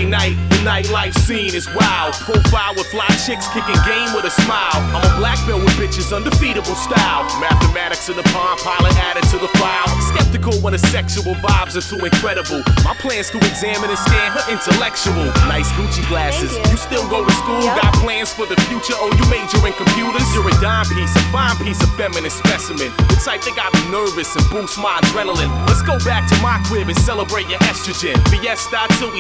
night, the nightlife scene is wild. Profile with fly chicks kicking game with a smile. I'm a black belt with bitches, undefeatable style. Mathematics in the palm pilot added to the file. Skeptical when the sexual vibes are too incredible. My plan's to examine and scan her intellectual. Nice Gucci glasses. You still go to school? Got plans for the future? Oh, you major in computers? You're a dime piece, a fine piece of feminine specimen. The type that got me nervous and boost my adrenaline. Let's go back to my crib and celebrate your estrogen. Fiesta till we